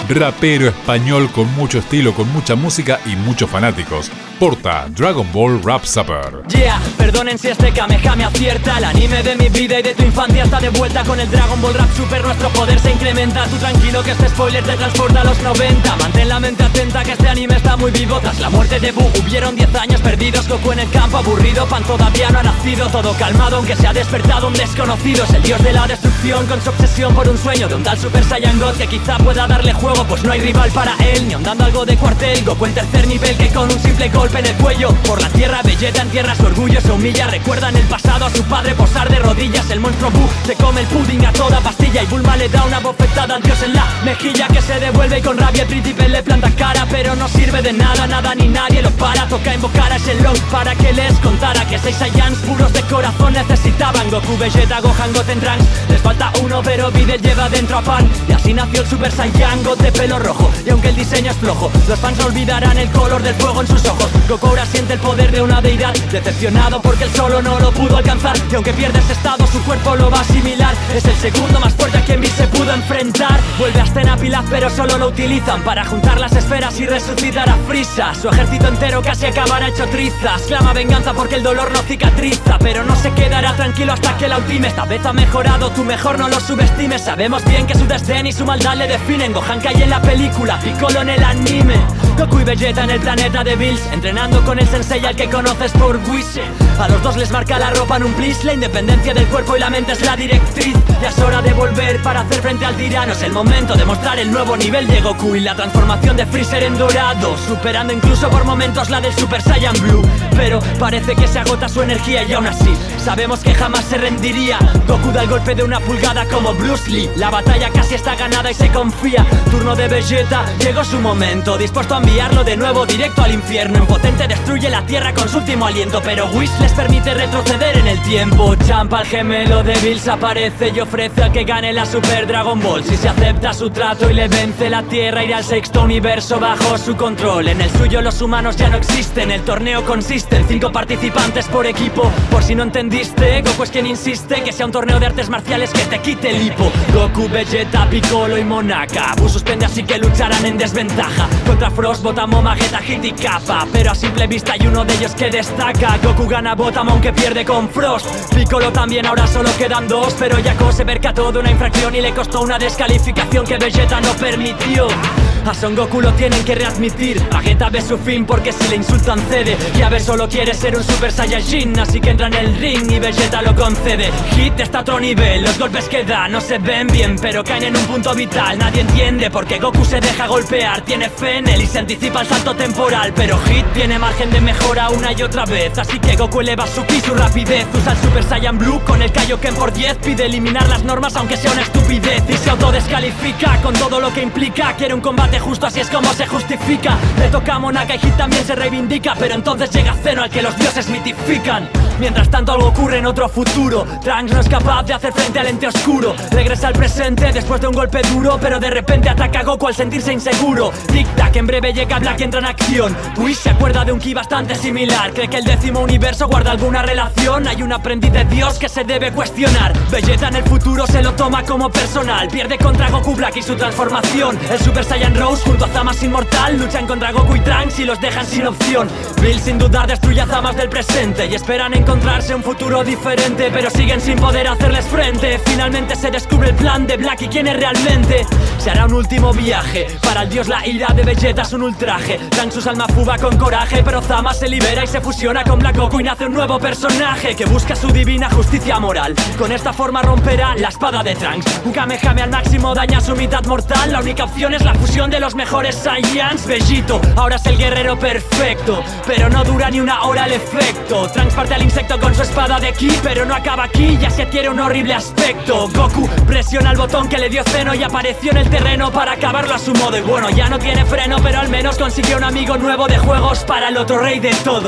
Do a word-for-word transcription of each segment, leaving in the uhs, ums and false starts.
rapero español con mucho estilo, con mucha música y muchos fanáticos. Porta Dragon Ball Rap Super. Yeah, perdonen si este Kameha me acierta. El anime de mi vida y de tu infancia está de vuelta con el Dragon Ball Rap Super. Nuestro poder se incrementa. Tú tranquilo que este spoiler te transporta a los noventa. Mantén la mente atenta que este anime está muy vivo. Tras la muerte de Buu hubieron diez años perdidos. Goku en el campo aburrido, Pan todavía no ha nacido. Todo calmado aunque se ha despertado un desconocido. Es el dios de la destrucción con su obsesión por un sueño de un tal Super Saiyan God que quizá pueda darle juego, pues no hay rival para él. Ni ondando algo de cuartel, Goku en tercer nivel que con un simple golpe en el cuello por la tierra, Vegeta entierra su orgullo, se humilla. Recuerda en el pasado a su padre posar de rodillas. El monstruo Buu se come el pudding a toda pastilla y Bulma le da una bofetada al dios en la mejilla, que se devuelve y con rabia el príncipe le planta cara. Pero no sirve de nada, nada ni nadie lo para. Toca invocar a Shenlong para que les contara que seis Saiyans puros de corazón necesitaban. Goku, Vegeta, Gohan, Goten, Trunks. Les falta uno pero Videl lleva dentro a Pan. Y así nació el Super Saiyan God de pelo rojo. Y aunque el diseño es flojo, los fans olvidarán el color del fuego en sus ojos. Goku ahora siente el poder de una deidad, decepcionado porque él solo no lo pudo alcanzar. Y aunque pierde ese estado, su cuerpo lo va a asimilar. Es el segundo más fuerte a quien Bills se pudo enfrentar. Vuelve a Astena Pilaf pero solo lo utilizan para juntar las esferas y resucitar a Frieza. Su ejército entero casi acabará hecho trizas. Clama venganza porque el dolor no cicatriza, pero no se quedará tranquilo hasta que la ultime. Esta vez ha mejorado, tú mejor no lo subestimes. Sabemos bien que su desdén y su maldad le definen. Gohan cae en la película, Piccolo en el anime. Goku y Vegeta en el planeta de Bills, entrenando con el sensei al que conoces por Whis. A los dos les marca la ropa en un plis. La independencia del cuerpo y la mente es la directriz. Ya es hora de volver para hacer frente al tirano. Es el momento de mostrar el nuevo nivel de Goku y la transformación de Freezer en dorado, superando incluso por momentos la del Super Saiyan Blue. Pero parece que se agota su energía y aún así sabemos que jamás se rendiría. Goku da el golpe de una pulgada como Bruce Lee. La batalla casi está ganada y se confía. Turno de Vegeta, llegó su momento, dispuesto a enviarlo de nuevo directo al infierno. Impotente destruye la tierra con su último aliento, pero Whis les permite retroceder en el tiempo. Champa, el gemelo de Bills, aparece y ofrece a que gane la Super Dragon Ball. Si se acepta su trato y le vence, la tierra irá al sexto universo bajo su control. En el suyo los humanos ya no existen. El torneo consiste en cinco participantes por equipo. Por si no entendiste, Goku es quien insiste que sea un torneo de artes marciales que te quite el hipo. Goku, Vegeta, Piccolo y Monaka. Buu suspende así que lucharán en desventaja contra Frost, Botamon, Vegeta, Hit y Kappa. Pero a simple vista hay uno de ellos que destaca. Goku gana Botamon que pierde con Frost. Piccolo también, ahora solo quedan dos. Pero Jaco se percató de una infracción y le costó una descalificación que Vegeta no permitió. A Son Goku lo tienen que readmitir. Vegeta ve su fin porque si le insultan cede. Y a ver solo quiere ser un Super Saiyajin, así que entra en el ring y Vegeta lo concede. Hit está a otro nivel, los golpes que da no se ven bien, pero caen en un punto vital. Nadie entiende por qué Goku se deja golpear. Tiene fe en él y se anticipa el salto temporal, pero Hit tiene margen de mejora una y otra vez. Así que Goku eleva su ki, su rapidez. Usa el Super Saiyan Blue con el Kaioken por diez. Pide eliminar las normas aunque sea una estupidez y se autodescalifica con todo lo que implica. Quiere un combate justo, así es como se justifica. Le toca a Monaka y Hit también se reivindica, pero entonces llega Zeno al que los dioses mitifican. Mientras tanto algo ocurre en otro futuro. Trunks no es capaz de hacer frente al ente oscuro. Regresa al presente después de un golpe duro, pero de repente ataca a Goku al sentirse inseguro. Tic-tac, en breve llega Black y entra en acción. Whis se acuerda de un ki bastante similar. Cree que el décimo universo guarda alguna relación. Hay un aprendiz de Dios que se debe cuestionar. Vegeta en el futuro se lo toma como personal. Pierde contra Goku Black y su transformación. El Super Saiyan Rose junto a Zamasu inmortal luchan contra Goku y Trunks y los dejan sin opción. Bills sin dudar destruye a Zamasu del presente y esperan encontrarse un futuro diferente, pero siguen sin poder hacerles frente. Finalmente se descubre el plan de Black y quién es realmente. Se hará un último viaje. Para el dios la ira de Vegeta es un ultraje. Trunks usa el Mafuba con coraje, pero Zamasu se libera y se fusiona con Black Goku y nace un nuevo personaje que busca su divina justicia moral. Con esta forma romperá la espada de Trunks. Un Kamehame al máximo daña su mitad mortal. La única opción es la fusión de los mejores Saiyans. Vegito ahora es el guerrero perfecto, pero no dura ni una hora el efecto. Trunks parte al insecto con su espada de ki, pero no acaba aquí, ya se adquiere un horrible aspecto. Goku presiona el botón que le dio Zeno y apareció en el terreno para acabarlo a su modo. Y bueno, ya no tiene freno, pero al menos consiguió un amigo nuevo de juegos para el otro rey de todo.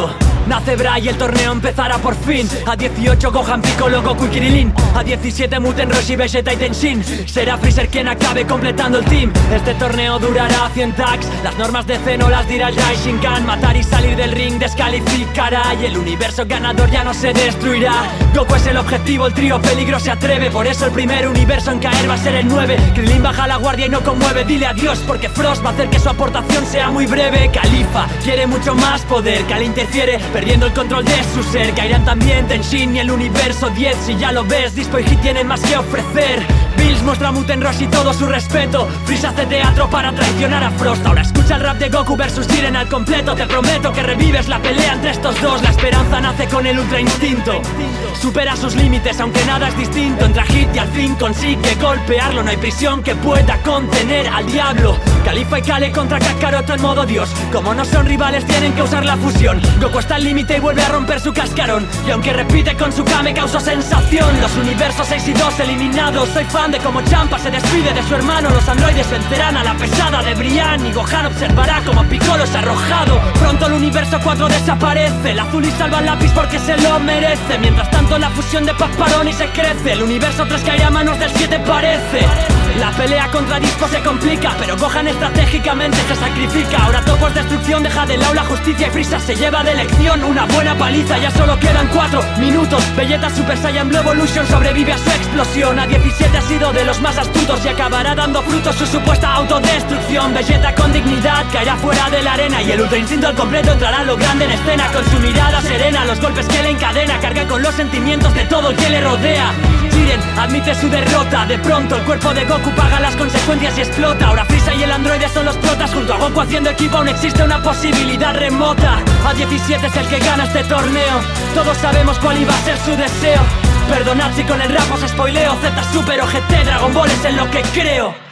Nace Bra y el torneo empezará por fin. A dieciocho Gohan, Piccolo, Goku y Krilin. A diecisiete Muten, Roshi, Vegeta y Tenshin. Será Freezer quien acabe completando el team. Este torneo durará cien tags. Las normas de Zeno las dirá Jai Shinkan. Matar y salir del ring descalificará. Y el universo ganador ya no se destruirá. Goku es el objetivo, el trío peligro se atreve. Por eso el primer universo en caer va a ser el nueve. Krilin baja la guardia y no conmueve. Dile adiós porque Frost va a hacer que su aportación sea muy breve. Califa quiere mucho más poder. Kali interfiere perdiendo el control de su ser. Caerán también Tenshin y el universo diez. Si ya lo ves, Dispo y Hit tienen más que ofrecer. Bills muestra a Muten, Roshi todo su respeto. Freeze hace teatro para traicionar a Frost. Ahora escucha el rap de Goku versus Jiren al completo. Te prometo que revives la pelea entre estos dos. La esperanza nace con el ultra instinto. Supera sus límites aunque nada es distinto. Entra Hit y al fin consigue golpearlo. No hay prisión que pueda contener al diablo. Califa y Kale contra Kakaroto en modo dios. Como no son rivales tienen que usar la fusión. Goku está al límite y vuelve a romper su cascarón. Y aunque repite con su Kame causó sensación. Los universos seis y dos eliminados. Soy fan de cómo Champa se despide de su hermano. Los androides vencerán a la pesada de Brian. Y Gohan observará como Piccolo es arrojado. Pronto el universo cuatro desaparece. El azul y salva el lápiz porque se lo merece. Mientras tanto la fusión de Papparoni se crece. El universo tres caerá a manos del siete parece. La pelea contra Dispo se complica, pero Gohan estratégicamente se sacrifica. Ahora todo es destrucción, deja de lado la justicia y Freezer se lleva de lección una buena paliza. Ya solo quedan cuatro minutos. Vegeta Super Saiyan Blue Evolution sobrevive a su explosión. A diecisiete ha sido de los más astutos y acabará dando frutos su supuesta autodestrucción. Vegeta con dignidad caerá fuera de la arena y el ultra instinto al completo entrará a lo grande en escena. Con su mirada serena, los golpes que le encadena, carga con los sentimientos de todo el que le rodea. Jiren admite su derrota. De pronto el cuerpo de Goku paga las consecuencias y explota. Ahora Freezer y el androide son los protas. Junto a Goku haciendo equipo aún existe una posibilidad remota. A diecisiete es el que gana este torneo. Todos sabemos cuál iba a ser su deseo. Perdonad si con el rap os spoileo. Z Super o G T, Dragon Ball es en lo que creo.